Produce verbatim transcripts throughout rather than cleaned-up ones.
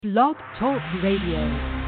Blog Talk Radio.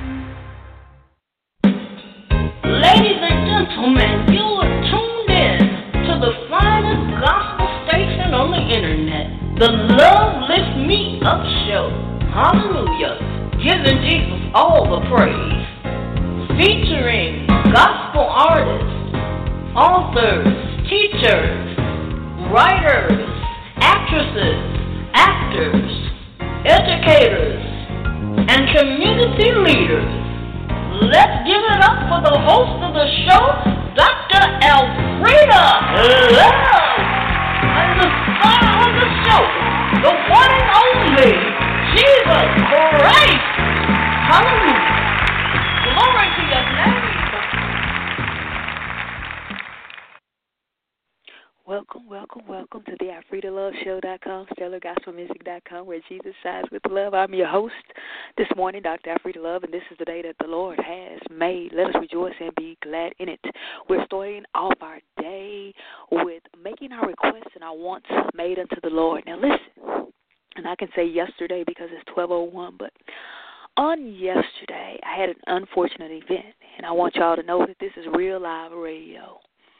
Ladies and gentlemen, you are tuned in to the finest gospel station on the internet, the Love Lift Me Up Show. Hallelujah. Giving Jesus all the praise. Featuring gospel artists, authors, teachers, writers, actresses, actors, educators, and community leaders. Let's give it up for the host of the show, Doctor Elfrida Love, and the star of the show, the one and only Jesus Christ. Hallelujah. Glory to your name. Welcome, welcome, welcome to the Alfreda Love Show dot com, stellar gospel music dot com, where Jesus sides with love. I'm your host this morning, Doctor Alfreda Love, and this is the day that the Lord has made. Let us rejoice and be glad in it. We're starting off our day with making our requests and our wants made unto the Lord. Now listen, and I can say yesterday because it's twelve oh one, but on yesterday I had an unfortunate event, and I want y'all to know that this is real live radio.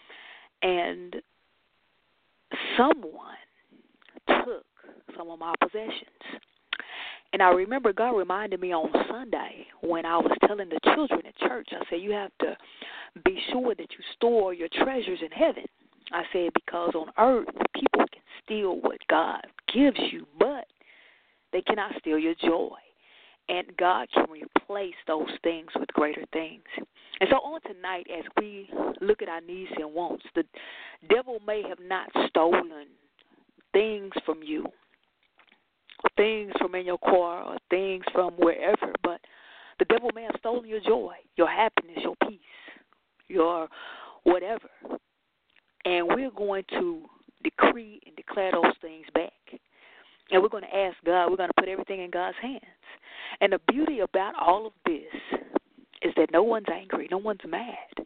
And someone took some of my possessions. And I remember God reminded me on Sunday when I was telling the children at church, I said, you have to be sure that you store your treasures in heaven. I said, because on earth, people can steal what God gives you, but they cannot steal your joy. And God can replace those things with greater things. And so on tonight, as we look at our needs and wants, the devil may have not stolen things from you, things from in your car, or things from wherever, but the devil may have stolen your joy, your happiness, your peace, your whatever. And we're going to decree and declare those things back. And we're going to ask God, we're going to put everything in God's hands. And the beauty about all of this is that no one's angry, no one's mad,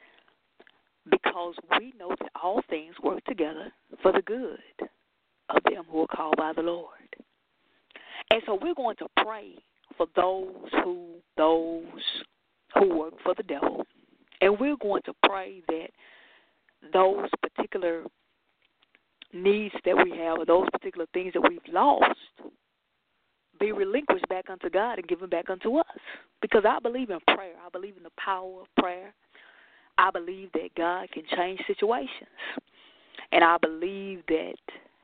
because we know that all things work together for the good of them who are called by the Lord. And so we're going to pray for those who those who work for the devil. And we're going to pray that those particular needs that we have, or those particular things that we've lost, be relinquished back unto God and given back unto us. Because I believe in prayer. I believe in the power of prayer. I believe that God can change situations. And I believe that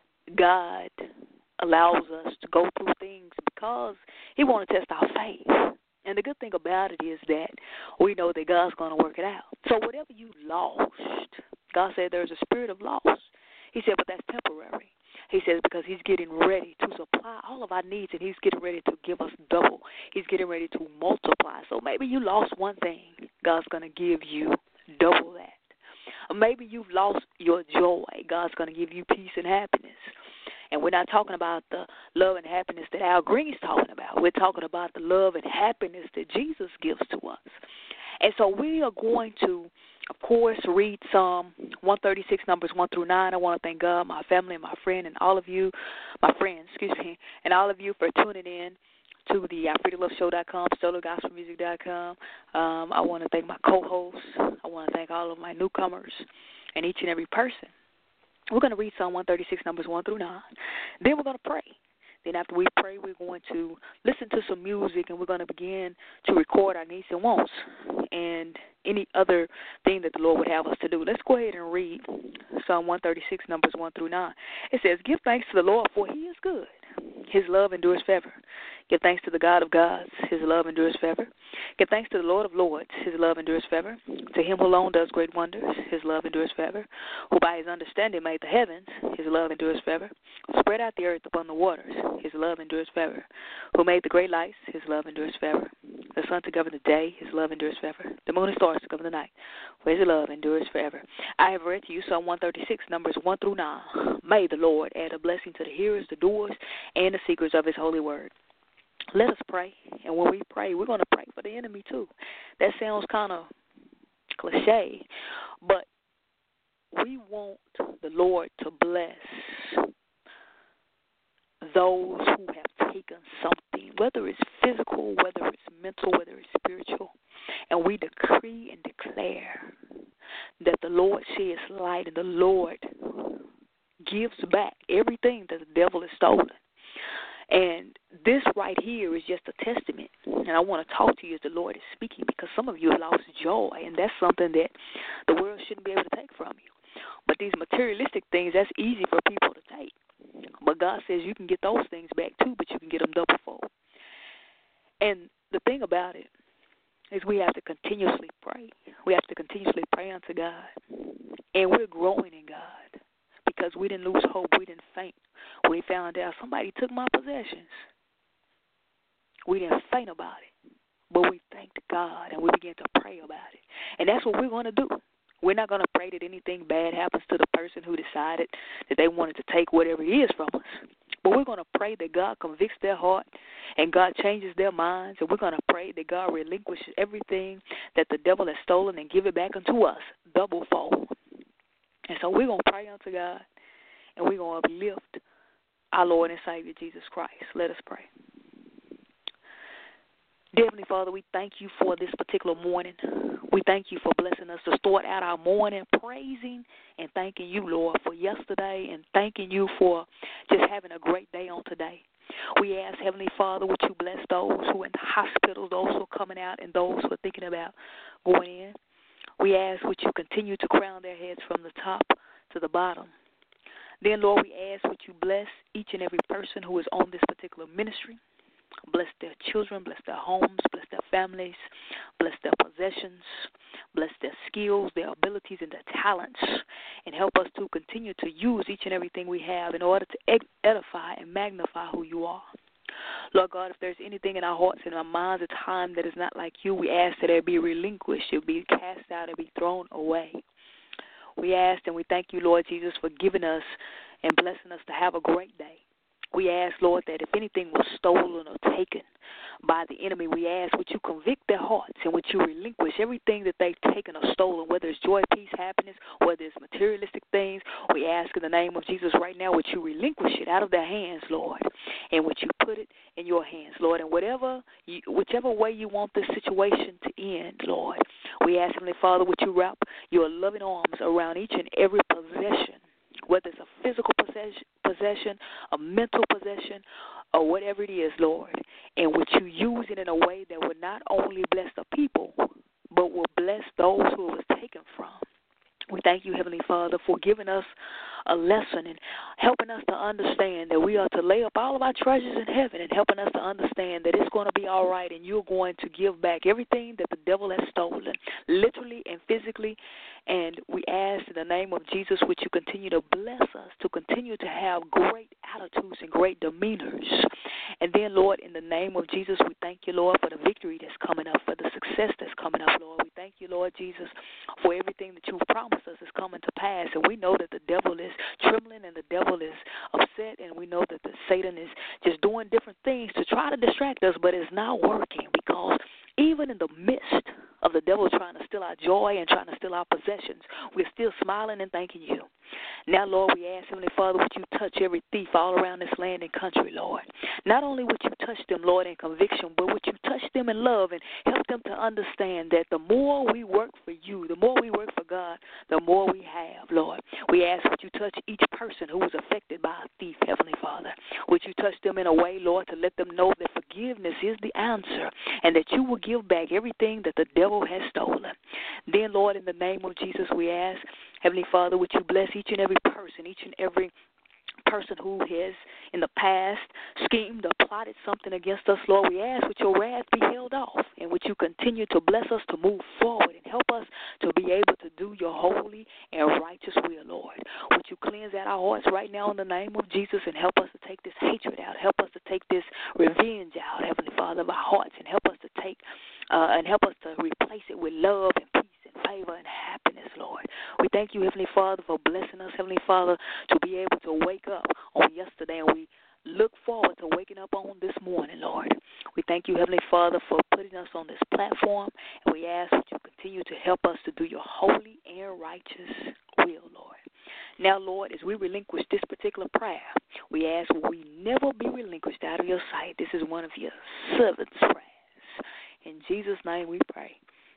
God allows us to go through things because he wants to test our faith. And the good thing about it is that we know that God's going to work it out. So whatever you lost, God said there's a spirit of loss. He said, but that's temporary. He says because he's getting ready to supply all of our needs, and he's getting ready to give us double. He's getting ready to multiply. So maybe you lost one thing. God's going to give you double that. Or maybe you've lost your joy. God's going to give you peace and happiness. And we're not talking about the love and happiness that Al Green's talking about. We're talking about the love and happiness that Jesus gives to us. And so we are going to, of course, read Psalm one thirty-six, numbers one through nine. I want to thank God, my family, and my friend, and all of you, my friends, excuse me, and all of you for tuning in to the Alfreda Love Show dot com, stellar gospel music dot com. Um, I want to thank my co-hosts. I want to thank all of my newcomers and each and every person. We're going to read Psalm one thirty-six, numbers one through nine. Then we're going to pray. Then after we pray, we're going to listen to some music, and we're going to begin to record our needs and wants and any other thing that the Lord would have us to do. Let's go ahead and read Psalm one thirty-six, numbers one through nine. It says, give thanks to the Lord, for he is good. His love endures forever. Give thanks to the God of gods. His love endures forever. Give thanks to the Lord of lords. His love endures forever. To him who alone does great wonders. His love endures forever. Who by his understanding made the heavens. His love endures forever. Who spread out the earth upon the waters. His love endures forever. Who made the great lights. His love endures forever. The sun to govern the day. His love endures forever. The moon and stars to govern the night. For his love endures forever. I have read to you Psalm one thirty-six, numbers one through nine. May the Lord add a blessing to the hearers, the doers, and the seekers of his holy word. Let us pray, and when we pray, we're going to pray for the enemy too. That sounds kind of cliche, but we want the Lord to bless those who have taken something, whether it's physical, whether it's mental, whether it's spiritual, and we decree and declare that the Lord sheds light and the Lord gives back everything that the devil has stolen. And this right here is just a testament. And I want to talk to you as the Lord is speaking, because some of you have lost joy, and that's something that the world shouldn't be able to take from you. But these materialistic things, that's easy for people to take. But God says you can get those things back too, but you can get them double fold. And the thing about it is we have to continuously pray. We have to continuously pray unto God. And we're growing in God, because we didn't lose hope. We didn't faint when we found out somebody took my possessions. We didn't faint about it, but we thanked God, and we began to pray about it. And that's what we're going to do. We're not going to pray that anything bad happens to the person who decided that they wanted to take whatever it is from us. But we're going to pray that God convicts their heart and God changes their minds. And we're going to pray that God relinquishes everything that the devil has stolen and give it back unto us, double fold. And so we're going to pray unto God, and we're going to uplift our Lord and Savior, Jesus Christ. Let us pray. Dear Heavenly Father, we thank you for this particular morning. We thank you for blessing us to start out our morning praising and thanking you, Lord, for yesterday, and thanking you for just having a great day on today. We ask, Heavenly Father, would you bless those who are in the hospitals, those who are coming out, and those who are thinking about going in. We ask, would you continue to crown their heads from the top to the bottom. Then, Lord, we ask, would you bless each and every person who is on this particular ministry. Bless their children, bless their homes, bless their families, bless their possessions, bless their skills, their abilities, and their talents, and help us to continue to use each and everything we have in order to edify and magnify who you are. Lord God, if there's anything in our hearts and our minds at time that is not like you, we ask that it be relinquished, it be cast out, it be thrown away. We ask and we thank you, Lord Jesus, for giving us and blessing us to have a great day. We ask, Lord, that if anything was stolen or taken by the enemy, we ask, would you convict their hearts and would you relinquish everything that they've taken or stolen, whether it's joy, peace, happiness, whether it's materialistic things. We ask in the name of Jesus right now, would you relinquish it out of their hands, Lord, and would you put it in your hands, Lord, and whatever, you, whichever way you want this situation to end, Lord, we ask, Heavenly Father, would you wrap your loving arms around each and every possession, whether it's a physical possession, possession, a mental possession, or whatever it is, Lord, and would you use it in a way that would not only bless the people, but will bless those who it was taken from. We thank you, Heavenly Father, for giving us a lesson and helping us to understand that we are to lay up all of our treasures in heaven, and helping us to understand that it's going to be all right and you're going to give back everything that the devil has stolen, literally and physically. And we ask in the name of Jesus, would you continue to bless us, to continue to have great attitudes and great demeanors. And then, Lord, in the name of Jesus, we thank you, Lord, for the victory that's coming up, for the success that's coming up, Lord. We thank you, Lord Jesus, for everything that you've promised us is coming to pass. And we know that the devil is trembling and the devil is upset, and we know that the Satan is just doing different things to try to distract us, but it's not working, because even in the midst of the devil trying to steal our joy and trying to steal our possessions, we're still smiling and thanking you. Now, Lord, we ask, Heavenly Father, would you touch every thief all around this land and country, Lord. Not only would you touch them, Lord, in conviction, but would you touch them in love and help them to understand that the more we work for you, the more we work for God, the more we have, Lord. We ask, would you touch each person who was affected by a thief, Heavenly Father. Would you touch them in a way, Lord, to let them know that forgiveness is the answer and that you will give back everything that the devil has stolen. Then, Lord, in the name of Jesus, we ask, Heavenly Father, would you bless each and every person, each and every person who has in the past schemed or plotted something against us, Lord. We ask, would your wrath be held off, and would you continue to bless us to move forward and help us to be able to do your holy and righteous will, Lord. Would you cleanse out our hearts right now in the name of Jesus and help us to take this hatred out, help us to take this revenge out, Heavenly Father, of our hearts, and help us to take uh, and help us to replace it with love and peace and favor and happiness, Lord. We thank you, Heavenly Father, for blessing us, Heavenly Father, to be able to wake up on yesterday, and we look forward to waking up on this morning, Lord. We thank you, Heavenly Father, for putting us on this platform, and we ask that you continue to help us to do your holy and righteous will, Lord. Now, Lord, as we relinquish this particular prayer, We ask we never be relinquished out of your sight. This is one of your servants' prayers. In Jesus' name we pray.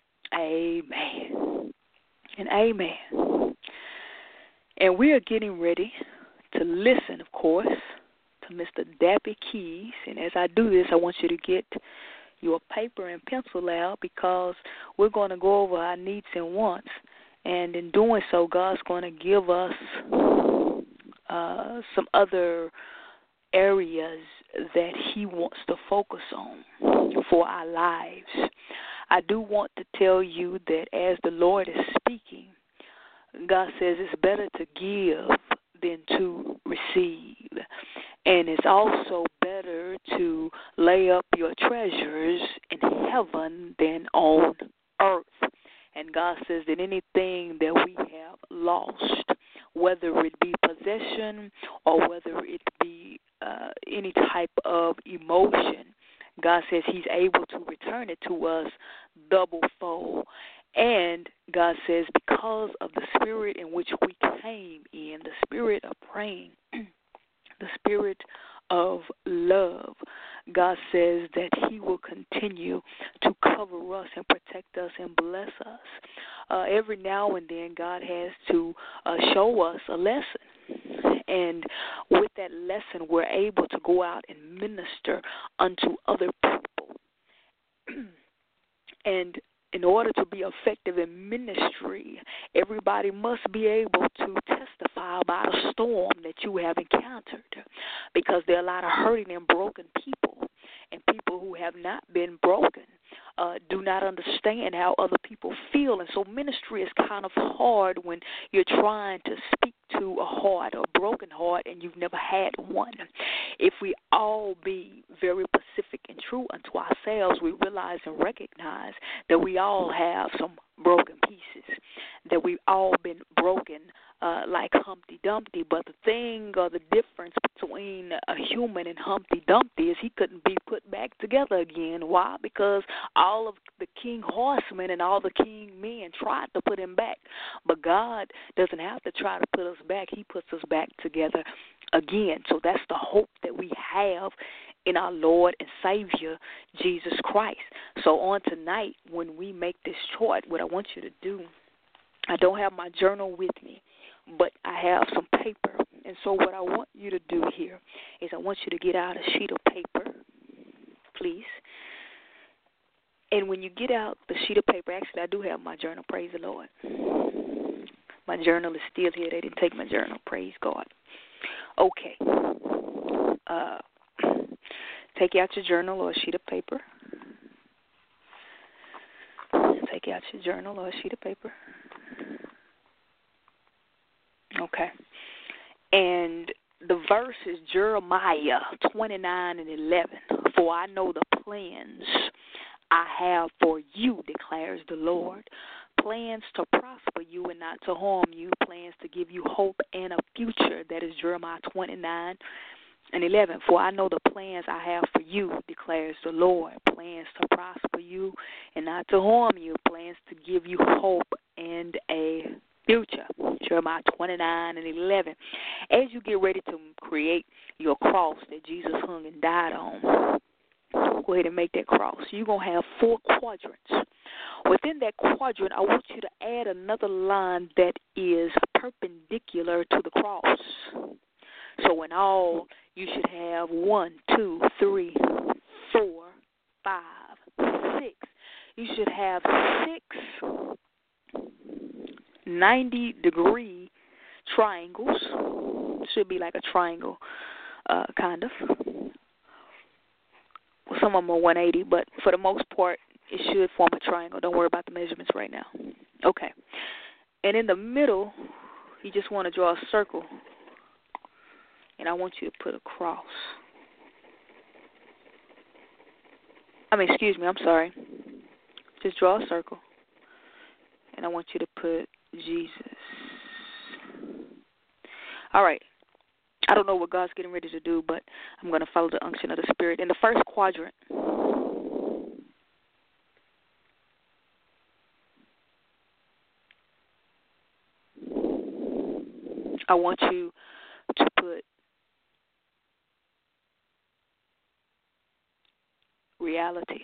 Amen. And amen. And we are getting ready to listen, of course, to Mister Dappy Keys. And as I do this, I want you to get your paper and pencil out because we're going to go over our needs and wants. And in doing so, God's going to give us uh, some other areas that he wants to focus on for our lives. I do want to tell you that as the Lord is speaking, God says it's better to give than to receive. And it's also better to lay up your treasures in heaven than on earth. And God says that anything that we have lost, whether it be possession or whether it be uh, any type of emotion, God says he's able to return it to us double fold. And God says because of the spirit in which we came in, the spirit of praying, the spirit of love, God says that he will continue to cover us and protect us and bless us. Uh, every now and then God has to uh, show us a lesson. And with that lesson, we're able to go out and minister unto other people. And in order to be effective in ministry, everybody must be able to testify about a storm that you have encountered, because there are a lot of hurting and broken people, and people who have not been broken uh, do not understand how other people feel. And so ministry is kind of hard when you're trying to speak to a heart, a broken heart, and you've never had one. If we all be very specific and true unto ourselves, we realize and recognize that we all have some broken pieces, that we've all been broken uh, like Humpty Dumpty. But the thing or the difference between a human and Humpty Dumpty is he couldn't be put back together again. Why? Because all of the king horsemen and all the king men tried to put him back. But God doesn't have to try to put us back. He puts us back together again. So that's the hope that we have in our Lord and Savior, Jesus Christ. So on tonight, when we make this chart, what I want you to do, I don't have my journal with me, but I have some paper. And so what I want you to do here is I want you to get out a sheet of paper, please. And when you get out the sheet of paper, actually I do have my journal, praise the Lord. My journal is still here. They didn't take my journal, praise God. Okay. Uh, take out your journal or a sheet of paper. Take out your journal or a sheet of paper. Okay. And the verse is Jeremiah twenty-nine and eleven. For I know the plans I have for you, declares the Lord. Plans to prosper you and not to harm you. Plans to give you hope and a future. That is Jeremiah twenty-nine and eleven. For I know the plans I have for you, declares the Lord. Plans to prosper you and not to harm you. Plans to give you hope and a future. Jeremiah twenty-nine and eleven. As you get ready to create your cross that Jesus hung and died on, go ahead and make that cross. You're going to have four quadrants. Within that quadrant, I want you to add another line that is perpendicular to the cross. So in all, you should have one, two, three, four, five, six. You should have six ninety-degree triangles. Should be like a triangle, uh, kind of. Some of them are one eighty, but for the most part, it should form a triangle. Don't worry about the measurements right now. Okay. And in the middle, you just want to draw a circle. And I want you to put a cross. I mean, excuse me, I'm sorry. Just draw a circle. And I want you to put Jesus. All right. I don't know what God's getting ready to do, but I'm going to follow the unction of the Spirit. In the first quadrant, I want you to put reality.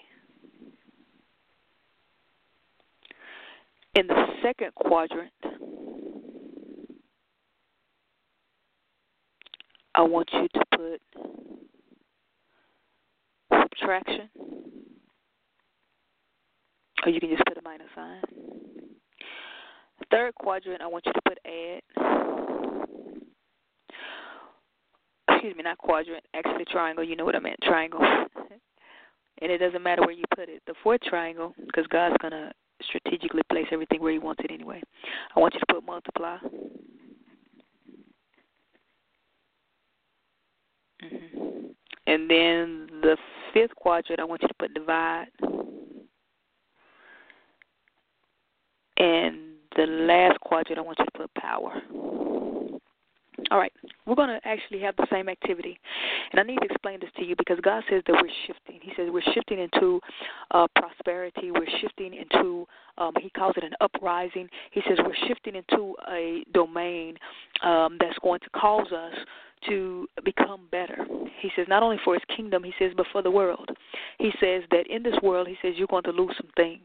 In the second quadrant, I want you to put subtraction, or you can just put a minus sign. Third quadrant, I want you to put add. Excuse me, not quadrant, actually triangle. You know what I meant, triangle. And it doesn't matter where you put it. The fourth triangle, because God's going to strategically place everything where he wants it anyway. I want you to put multiply. Mm-hmm. And then the fifth quadrant, I want you to put divide. And the last quadrant, I want you to put power. All right, we're going to actually have the same activity. And I need to explain this to you because God says that we're shifting. He says we're shifting into uh, prosperity. We're shifting into, um, he calls it an uprising. He says we're shifting into a domain um, that's going to cause us to become better. He says not only for his kingdom, he says, but for the world. He says that in this world, he says you're going to lose some things.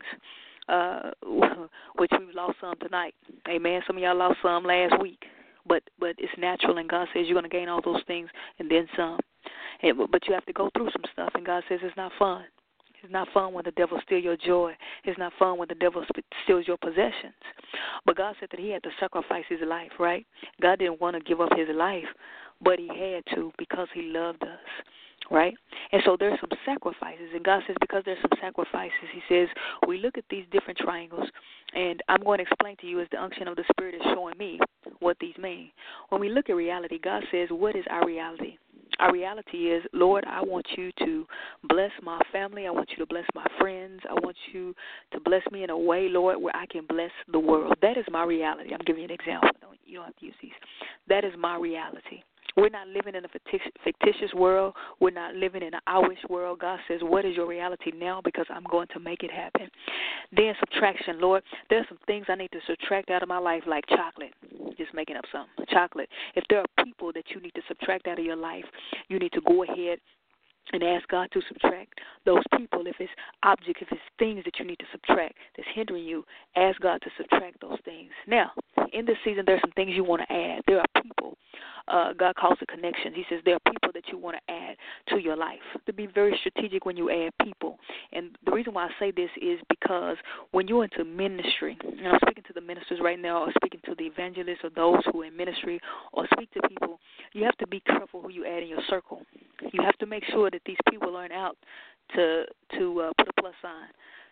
Uh, which we've lost some tonight. Amen. Some of y'all lost some last week. But but it's natural, and God says you're going to gain all those things and then some. And, but you have to go through some stuff, and God says it's not fun. It's not fun when the devil steals your joy. It's not fun when the devil steals your possessions. But God said that he had to sacrifice his life, right? God didn't want to give up his life, but he had to because he loved us, right? And so there's some sacrifices, and God says because there's some sacrifices, he says we look at these different triangles, and I'm going to explain to you as the unction of the Spirit is showing me what these mean. When we look at reality, God says, what is our reality? Our reality is, Lord, I want you to bless my family. I want you to bless my friends. I want you to bless me in a way, Lord, where I can bless the world. That is my reality. I'm giving you an example. Don't, you don't have to use these. That is my reality. We're not living in a fictitious world. We're not living in an I-wish world. God says, what is your reality now? Because I'm going to make it happen. Then subtraction, Lord. There's some things I need to subtract out of my life like chocolate. Just making up something. Chocolate. If there are people that you need to subtract out of your life, you need to go ahead and ask God to subtract those people. If it's objects, if it's things that you need to subtract that's hindering you, ask God to subtract those things. Now, in this season, there's some things you want to add. There are people. Uh, God calls it connections. He says there are people that you want to add to your life. To be very strategic when you add people. And the reason why I say this is because when you're into ministry, and I'm speaking to the ministers right now, or speaking to the evangelists or those who are in ministry, or speak to people, you have to be careful who you add in your circle. You have to make sure that these people learn out to to uh, put a plus sign,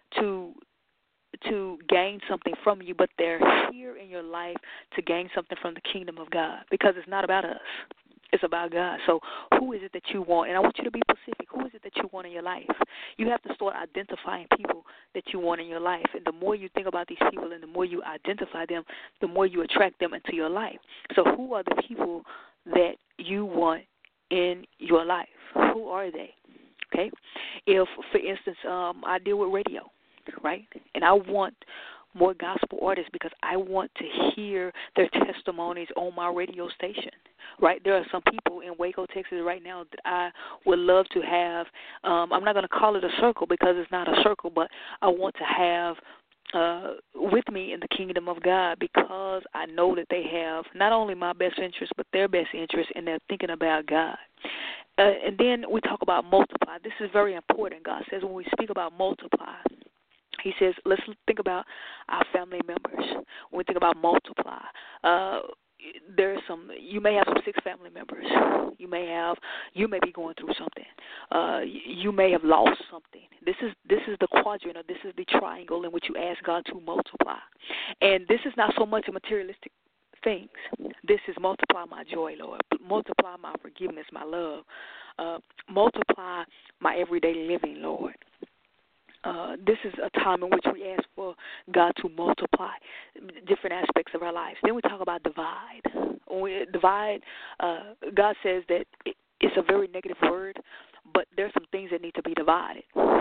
to to gain something from you, but they're here in your life to gain something from the kingdom of God, because it's not about us. It's about God. So who is it that you want? And I want you to be specific. Who is it that you want in your life? You have to start identifying people that you want in your life. And the more you think about these people and the more you identify them, the more you attract them into your life. So who are the people that you want in your life? Who are they? Okay? If, for instance, um, I deal with radio, right? And I want more gospel artists because I want to hear their testimonies on my radio station, right? There are some people in Waco, Texas right now that I would love to have. Um, I'm not going to call it a circle because it's not a circle, but I want to have uh, with me in the kingdom of God, because I know that they have not only my best interest but their best interest, and they're thinking about God. Uh, and then we talk about multiply. This is very important. God says when we speak about multiply, he says, let's think about our family members. When we think about multiply, uh, there's some. You may have some six family members. You may have. You may be going through something. Uh, you may have lost something. This is this is the quadrant, or this is the triangle in which you ask God to multiply. And this is not so much a materialistic things. This is multiply my joy, Lord. Multiply my forgiveness, my love. Uh, multiply my everyday living, Lord. Uh, this is a time in which we ask for God to multiply different aspects of our lives. Then we talk about divide. When we divide, uh, God says that it, it's a very negative word, but there's some things that need to be divided. Uh,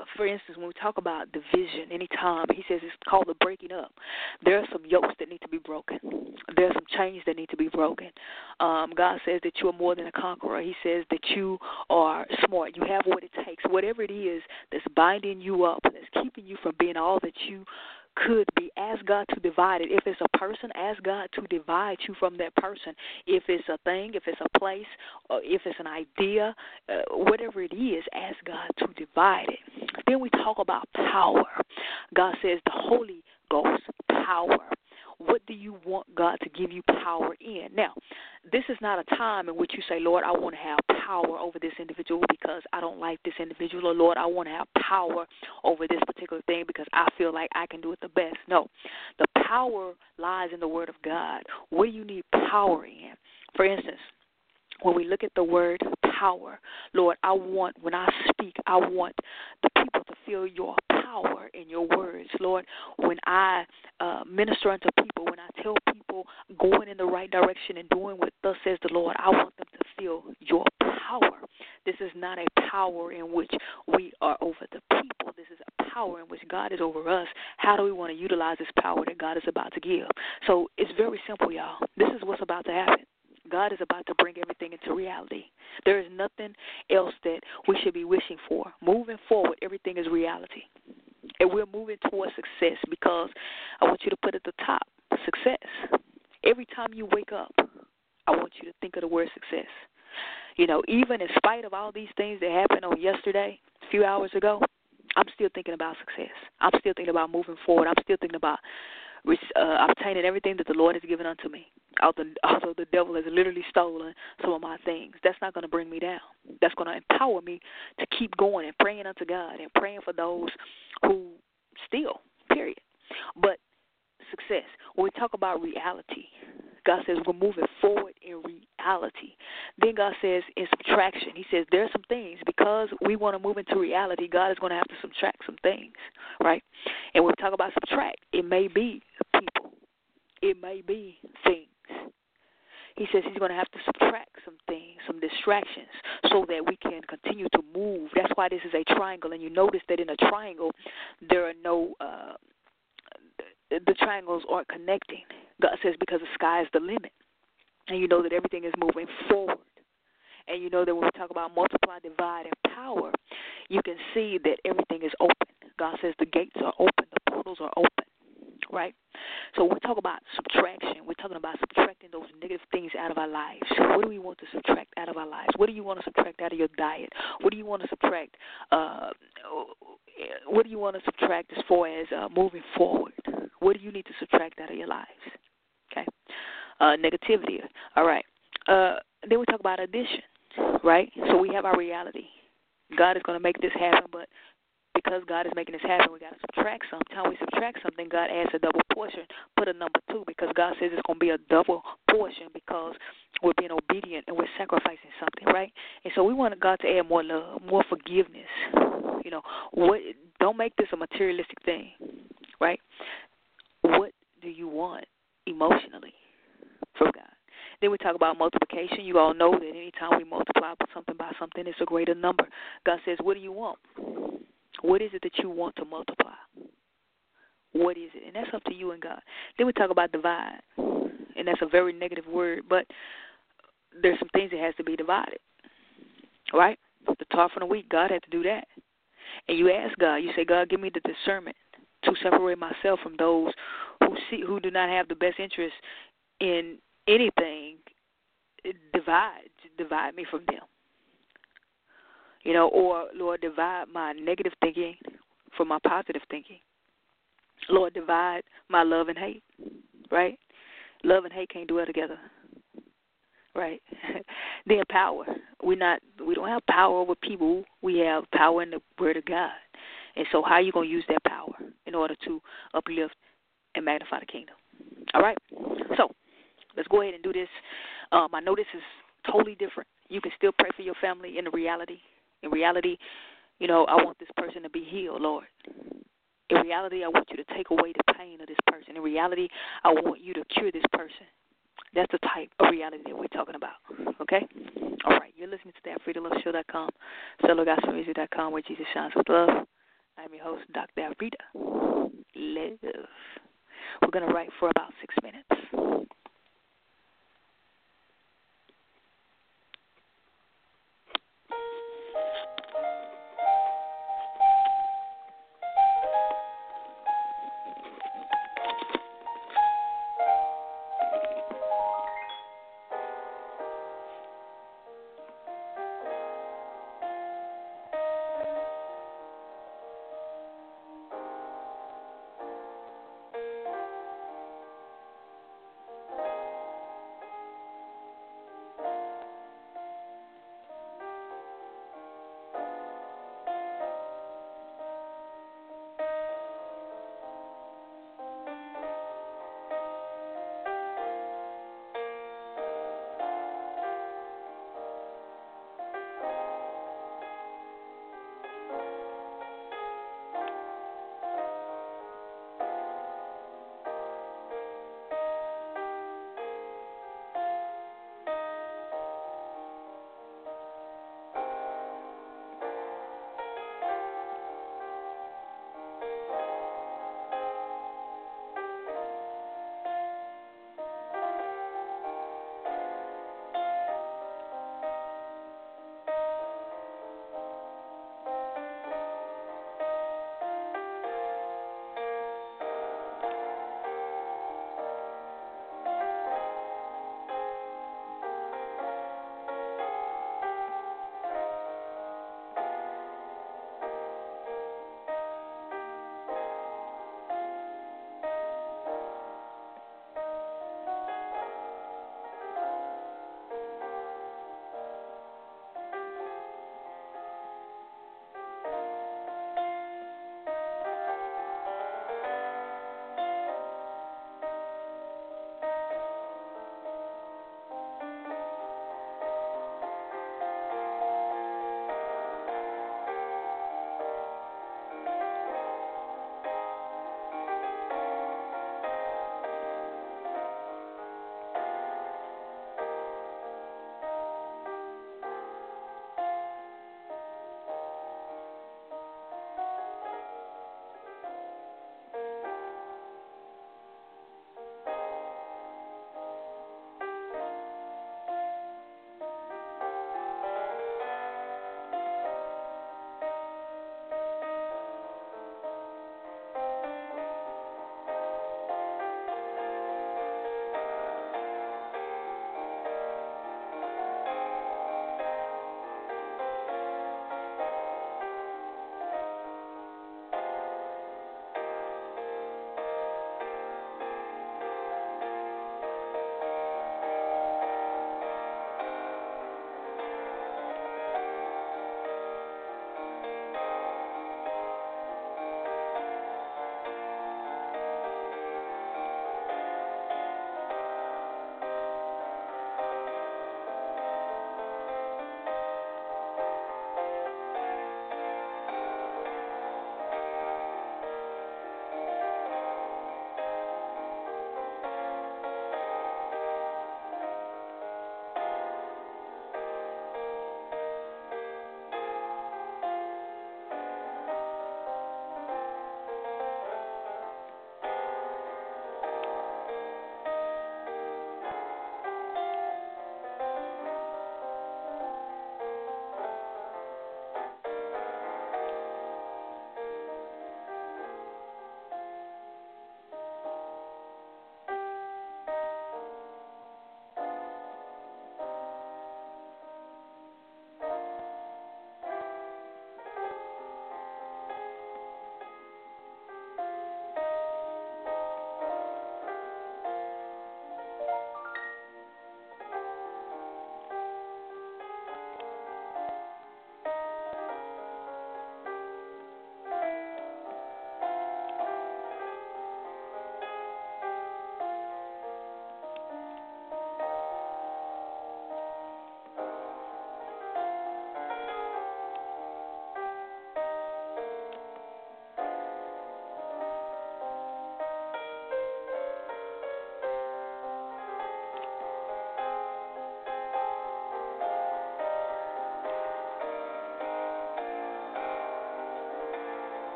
for instance, when we talk about division, anytime he says it's called the breaking up, there are some yokes that need to be broken. There are some chains that need to be broken. Um, God says that you are more than a conqueror. He says that you are smart. You have what it takes. Whatever it is that's binding you up, that's keeping you from being all that you could be, ask God to divide it. If it's a person, ask God to divide you from that person. If it's a thing, if it's a place, or if it's an idea, uh, whatever it is, ask God to divide it. Then we talk about power. God says the Holy Ghost power. What do you want God to give you power in? Now, this is not a time in which you say, Lord, I want to have power over this individual because I don't like this individual, or Lord, I want to have power over this particular thing because I feel like I can do it the best. No, the power lies in the Word of God. What do you need power in? For instance, when we look at the word power, Lord, I want, when I speak, I want the people to feel your power in your words. Lord, when I uh, minister unto people, when I tell people going in the right direction and doing what thus says the Lord, I want them to feel your power. This is not a power in which we are over the people. This is a power in which God is over us. How do we want to utilize this power that God is about to give? So it's very simple, y'all. This is what's about to happen. God is about to bring everything into reality. There is nothing else that we should be wishing for. Moving forward, everything is reality. And we're moving towards success because I want you to put at the top, success. Every time you wake up, I want you to think of the word success. You know, even in spite of all these things that happened on yesterday, a few hours ago, I'm still thinking about success. I'm still thinking about moving forward. I'm still thinking about uh, obtaining everything that the Lord has given unto me. Although, although the devil has literally stolen some of my things, that's not going to bring me down. That's going to empower me to keep going and praying unto God and praying for those who steal, period. But success, when we talk about reality, God says we're moving forward in reality. Then God says in subtraction, he says there are some things, because we want to move into reality, God is going to have to subtract some things, right? And when we talk about subtract, it may be people. It may be things. He says he's going to have to subtract some things, some distractions, so that we can continue to move. That's why this is a triangle. And you notice that in a triangle, there are no, uh, the triangles aren't connecting. God says because the sky is the limit. And you know that everything is moving forward. And you know that when we talk about multiply, divide, and power, you can see that everything is open. God says the gates are open, the portals are open. Right? So when we talk about subtraction, we're talking about subtracting those negative things out of our lives. What do we want to subtract out of our lives? What do you want to subtract out of your diet? What do you want to subtract? Uh, what do you want to subtract as far as uh, moving forward? What do you need to subtract out of your lives? Okay? Uh, negativity. All right. Uh, then we talk about addition, right? So we have our reality. God is going to make this happen, but because God is making this happen, we got to subtract something. Time we subtract something, God adds a double portion. Put a number two, because God says it's going to be a double portion because we're being obedient and we're sacrificing something, right? And so we want God to add more love, more forgiveness. You know, what? Don't make this a materialistic thing, right? What do you want emotionally from God? Then we talk about multiplication. You all know that anytime we multiply something by something, it's a greater number. God says, what do you want? What is it that you want to multiply? What is it? And that's up to you and God. Then we talk about divide, and that's a very negative word, but there's some things that has to be divided, right? The tart from the wheat, God had to do that. And you ask God, you say, God, give me the discernment to separate myself from those who see, who do not have the best interest in anything. Divide, divide me from them. You know, or, Lord, divide my negative thinking from my positive thinking. Lord, divide my love and hate, right? Love and hate can't dwell together, right? Then power. We're not, we don't have power over people. We have power in the Word of God. And so how are you going to use that power in order to uplift and magnify the kingdom? All right? So let's go ahead and do this. Um, I know this is totally different. You can still pray for your family in the reality. In reality, you know, I want this person to be healed, Lord. In reality, I want you to take away the pain of this person. In reality, I want you to cure this person. That's the type of reality that we're talking about, okay? All right, you're listening to that free to love show dot com, stellar gospel music dot com, where Jesus shines with love. their vida. Live. We're going to write for about six minutes.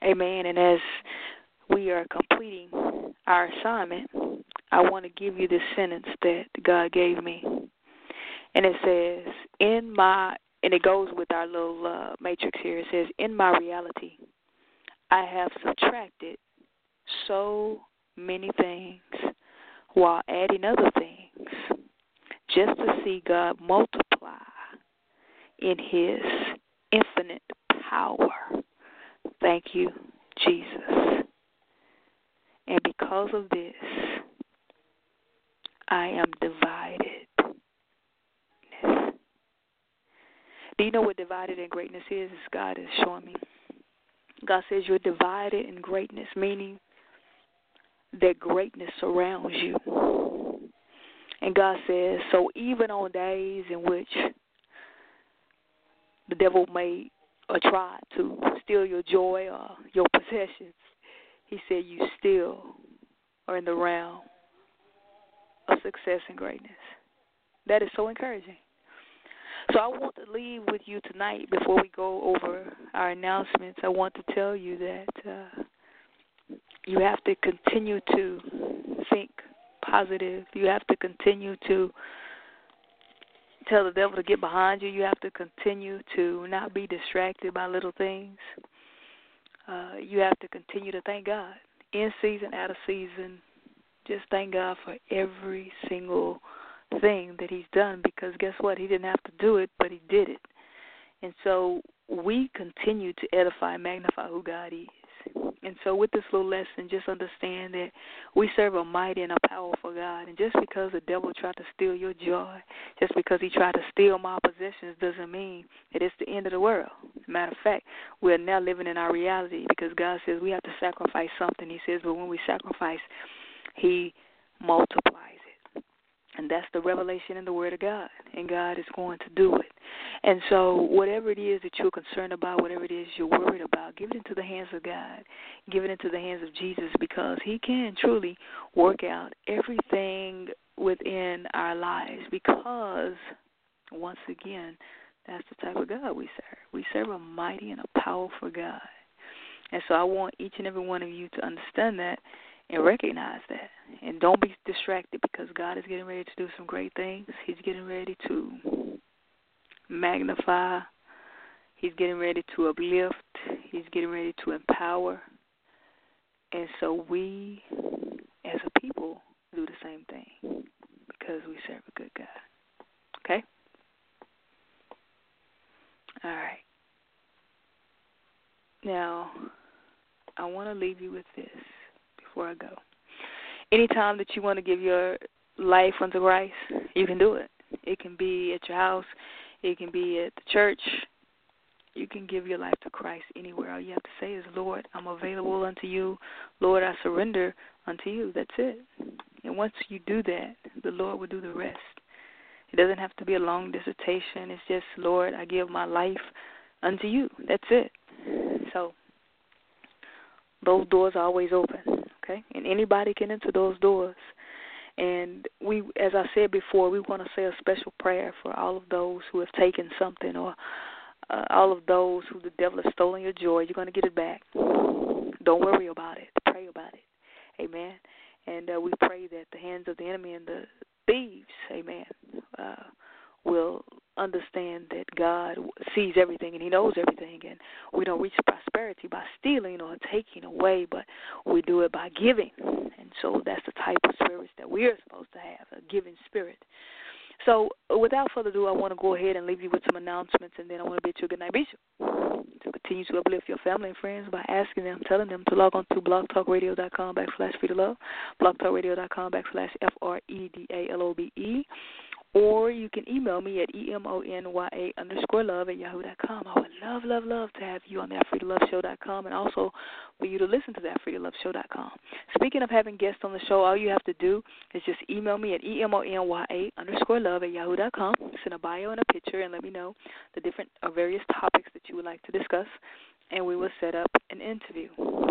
Amen. And as we are completing our assignment, I want to give you this sentence that God gave me. And it says, in my, and it goes with our little uh, matrix here. It says, in my reality, I have subtracted so many things while adding other things just to see God multiply in his infinite power. Thank you, Jesus. And because of this, I am divided. Do you know what divided in greatness is? God is showing me. God says you're divided in greatness, meaning that greatness surrounds you. And God says, so even on days in which the devil may or try to steal your joy or your possessions, he said you still are in the realm of success and greatness. That is so encouraging. So I want to leave with you tonight before we go over our announcements. I want to tell you that uh, you have to continue to think positive. You have to continue to tell the devil to get behind you. You have to continue to not be distracted by little things. Uh, you have to continue to thank God. In season, out of season, just thank God for every single thing that he's done, because guess what? He didn't have to do it, but he did it. And so we continue to edify and magnify who God is. And so with this little lesson, just understand that we serve a mighty and a powerful God. And just because the devil tried to steal your joy, just because he tried to steal my possessions, doesn't mean that it's the end of the world. As a matter of fact, we are now living in our reality, because God says we have to sacrifice something. He says, but when we sacrifice, he multiplies it. And that's the revelation in the Word of God. And God is going to do it. And so whatever it is that you're concerned about, whatever it is you're worried about, give it into the hands of God. Give it into the hands of Jesus, because he can truly work out everything within our lives, because, once again, that's the type of God we serve. We serve a mighty and a powerful God. And so I want each and every one of you to understand that and recognize that. And don't be distracted, because God is getting ready to do some great things. He's getting ready to magnify. He's getting ready to uplift. He's getting ready to empower. And so we, as a people, do the same thing, because we serve a good God. Okay? All right. Now, I want to leave you with this before I go. Anytime that you want to give your life unto Christ, you can do it. It can be at your house. It can be at the church. You can give your life to Christ anywhere. All you have to say is, Lord, I'm available unto you. Lord, I surrender unto you. That's it. And once you do that, the Lord will do the rest. It doesn't have to be a long dissertation. It's just, Lord, I give my life unto you. That's it. So those doors are always open, okay? And anybody can enter those doors. And we, as I said before, we want to say a special prayer for all of those who have taken something, or uh, all of those who the devil has stolen your joy. You're going to get it back. Don't worry about it. Pray about it. Amen. And uh, we pray that the hands of the enemy and the thieves, amen, uh, will understand that God sees everything and he knows everything, and we don't reach prosperity by stealing or taking away, but we do it by giving. And so that's the type of spirit that we are supposed to have, a giving spirit. So without further ado, I want to go ahead and leave you with some announcements, and then I want to bid you a good night, Bishop, to continue to uplift your family and friends by asking them, telling them to log on to blogtalkradio.com backslash Free to Love, blogtalkradio.com backslash F R E D A L O B E, or you can email me at E-M-O-N-Y-A underscore love at yahoo dot com. I would love, love, love to have you on that free to love show dot com, and also for you to listen to that free to love show dot com. Speaking of having guests on the show, all you have to do is just email me at E-M-O-N-Y-A underscore love at yahoo dot com. Send a bio and a picture and let me know the different or various topics that you would like to discuss, and we will set up an interview.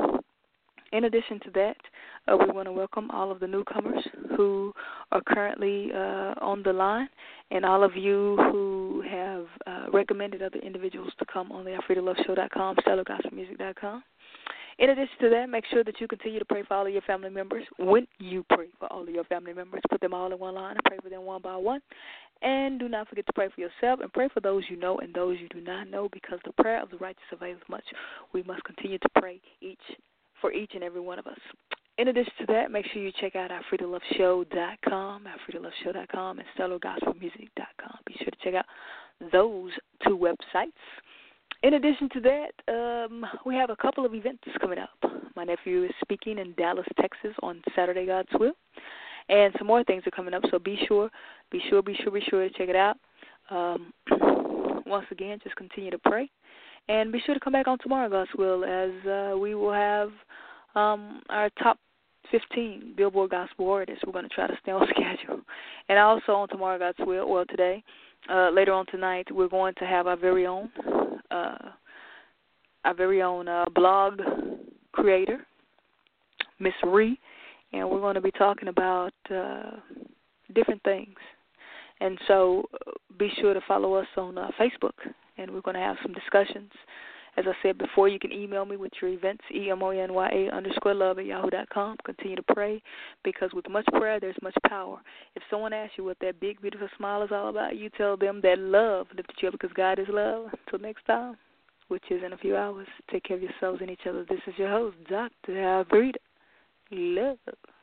In addition to that, uh, we want to welcome all of the newcomers who are currently uh, on the line, and all of you who have uh, recommended other individuals to come on the free to love show dot com, stellar gospel music dot com. In addition to that, make sure that you continue to pray for all of your family members. When you pray for all of your family members, put them all in one line and pray for them one by one. And do not forget to pray for yourself and pray for those you know and those you do not know, because the prayer of the righteous avails much. We must continue to pray each for each and every one of us. In addition to that, make sure you check out our free to love show dot com, our free to love show dot com, and stellar gospel music dot com. Be sure to check out those two websites. In addition to that, um, we have a couple of events coming up. My nephew is speaking in Dallas, Texas on Saturday, God's will. And some more things are coming up, so be sure, be sure, be sure, be sure to check it out. Um, once again, just continue to pray. And be sure to come back on tomorrow, God's will, as uh, we will have um, our top fifteen Billboard Gospel artists. We're going to try to stay on schedule. And also on tomorrow, God's will, well, today, uh, later on tonight, we're going to have our very own, uh, our very own uh, blog creator, Miss Ree, and we're going to be talking about uh, different things. And so uh, be sure to follow us on uh, Facebook, and we're going to have some discussions. As I said before, you can email me with your events, E M O N Y A underscore love at yahoo dot com. Continue to pray, because with much prayer, there's much power. If someone asks you what that big, beautiful smile is all about, you tell them that love lifted you up, because God is love. Until next time, which is in a few hours, take care of yourselves and each other. This is your host, Doctor Albreda. Love.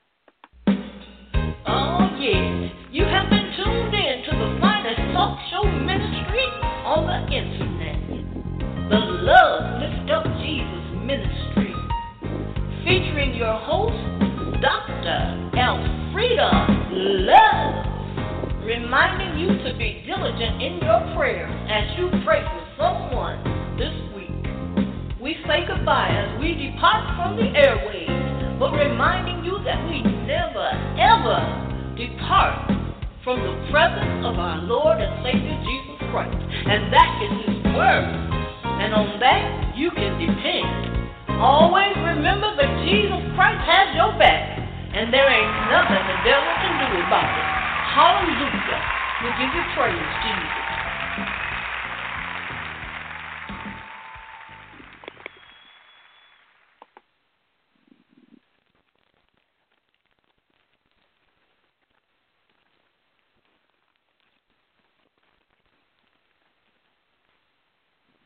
Oh, yeah. You have been tuned in to the finest talk show ministry on the internet. The Love Lift Up Jesus Ministry. Featuring your host, Doctor Albreda Love. Reminding you to be diligent in your prayer as you pray for someone this week. We say goodbye as we depart from the airwaves, but reminding you that we never, ever depart from the presence of our Lord and Savior Jesus Christ. And that is His Word. And on that, you can depend. Always remember that Jesus Christ has your back, and there ain't nothing the devil can do about it. Hallelujah. We give you praise, Jesus.